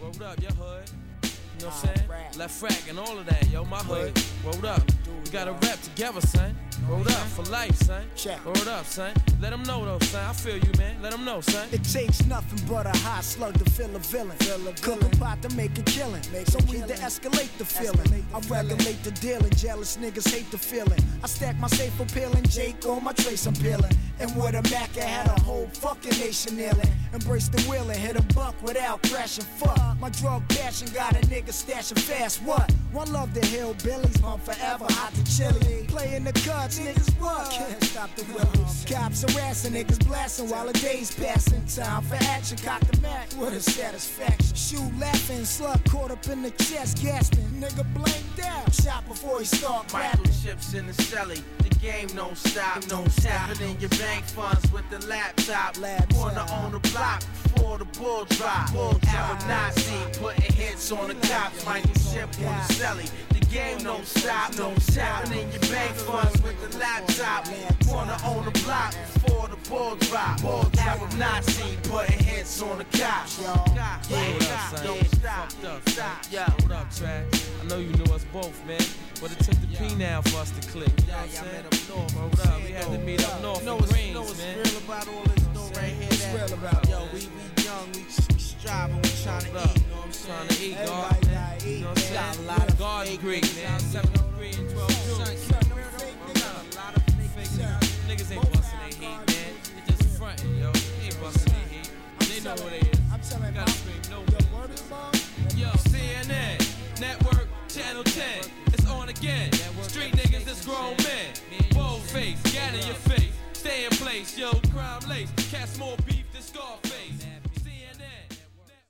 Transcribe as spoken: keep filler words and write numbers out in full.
Word up, your hood. You know what I'm saying? Left frack and all of that, yo, my hood. Word up. We gotta rap together, son. Word up for life, son. Word up, son. Let them know, though, son. I feel you, man. Let them know, son. It takes nothing but a hot slug to fill a villain. Cook a pot to make a killing. So we to escalate the feeling. I regulate the dealing. Jealous niggas hate the feeling. I stack my safe for peeling. Jake on my trace, I'm peeling. And with a Mac, I had a whole fucking nation kneeling. Embrace the wheel and hit a buck without crashing. Fuck. My drug passion got a nigga stashing fast. What? One love the hillbillies. Home forever, hot to chili. Playing the cards, niggas what? Can't stop the willies. Cops harassing, niggas blasting while the day's passing. Time for action, cock the Mac with a satisfaction. Shoot laughing, slug caught up in the chest, gasping. Nigga blanked out, shot before he start clapping. Microchips in the celly, the game don't stop. Don't tap it in your bank funds with the laptop. laptop. Corner on the block before the bull drop. Bull drop. Nazi putting hits on the cops. Microchip on the celly, the game don't stop. Don't tap it in your bank funds with the laptop. Corner on the block before the bull drop. Bull drop. Nazi putting hits on the cops. Yeah, don't stop. Stop. Yeah. What up, Track? I know you knew us both, man. But it took the P now for us to click. You know what I'm saying? Hold up, we had to meet up north in Greens, man. It's real about all this dough right here. It's real about Yo, we, we young, we, we striving, we trying to eat. You know what I'm saying? Trying to eat, God, man. You know what I'm saying? Got a lot of God Greek, man. seventy-three and twelve two. Got a lot of fake niggas ain't busting their heat, man. They just frontin', yo. They ain't busting their heat. They know what it is. I'm telling you, gotta scream no. Yo, C N N, Network, Channel ten. It's on again. Street niggas, it's grown men. Bold face, gat in your face. Stay in place, yo. Crime lace. Cats more beef than Scarface.